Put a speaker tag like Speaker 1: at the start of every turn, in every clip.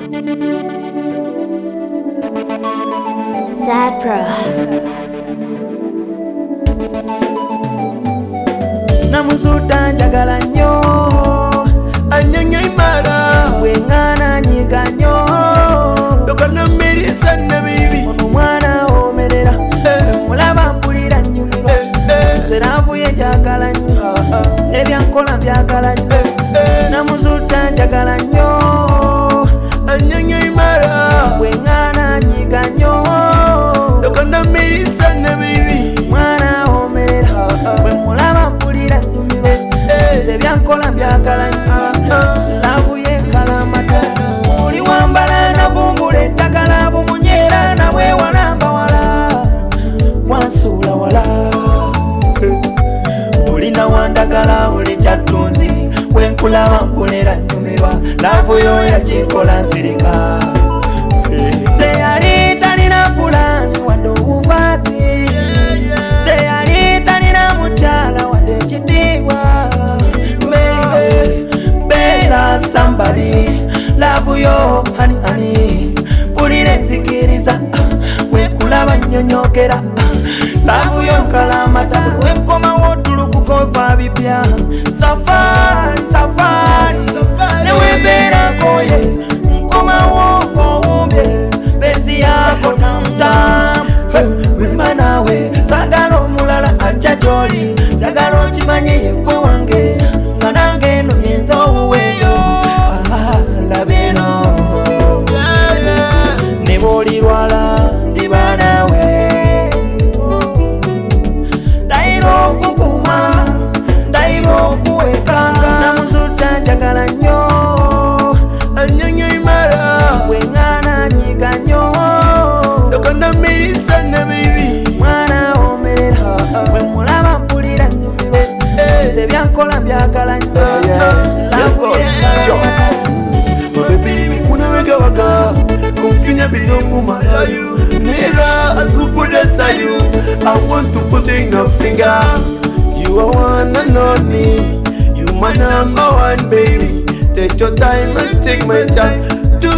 Speaker 1: Sad Pro.
Speaker 2: Namuzuta njagala nnyo anyanya imara wengana nyiga nnyo dokana mirisa na bibi ono mwana omerera mulaba mpulira nnyumirwa zeravuye njagala nnyo nebyankola byagala nnyo namuzuta njagala nnyo anyanya imara wengana nyiga nnyo dokana mirisa na bibi mwana omerera mulaba mpulira nnyumirwa zebyankola byagala nnyo lavuye kalamata oli wambala navumbula eddagala bumunyera nawe walamba wala wansuula wala olina wandagala oli kyattunzi wenkulaba mpulira nnyumirwa lavuyo yakikola nsirika seyali talina pulani wadde obuvaazi seyali talina mukyala wadde ekitiibwa beera somebody love yo honey pulira enzikiriza wekulaba nnyonyogera love yo kalamata wenkomawo tulukukova bipya safari newembeerakoye nkomawo owumbye bezi yako tamtam wemba nawe sagala omulala ajja gyoli jagala okimanye yekwe wange nga nange eno nyenza owuweyo labino ne bwolirwala ndiba nawe ndayira okukuma ndayira okuwekanga namuzuta njagala nnyo anyanya imara wengana nyiga nnyo dokana mirisa na bibi mwana omerera wemulaba mpulira nnyumirwa zebyankola byagala nnyo kunawegawaka kumfinya bidomu malayu nera asupudesayu I want to put in a finger you are one and only you my number one baby take your time and take my time do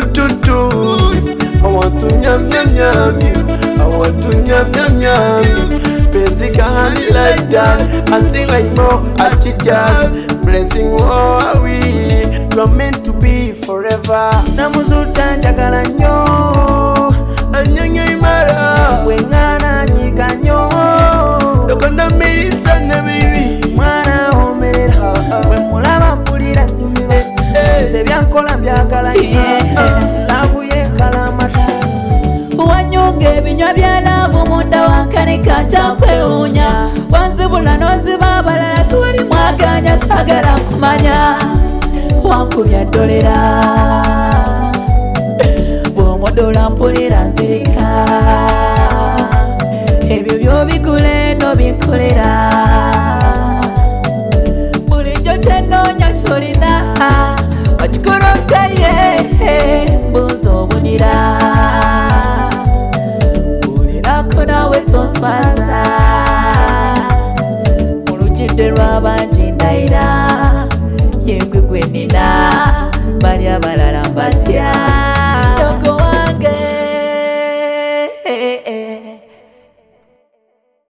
Speaker 2: I want to nyam you I want to nyam you basically like that I sing like more architects blessing all are we you're meant to be forever namuzuta njagala nnyo anyanya imara wengana nyiga nnyo dokana mirisa na bibi mwana omerera wemulaba mpulira nnyumirwa zebyankola byagala nnyo lavuye kalamata
Speaker 3: wanyonga ebinywa bya laavu munda wankanika kyankwewuunya wanzibula n'oziba abalala tuli mwaganya sagala kumanya wankubya ddolera bw'omudola mpulira nzirika ebyo by'obigula eno binkolera bulijjo kyenoonya ky'olina okikolotaye mbuuza obunira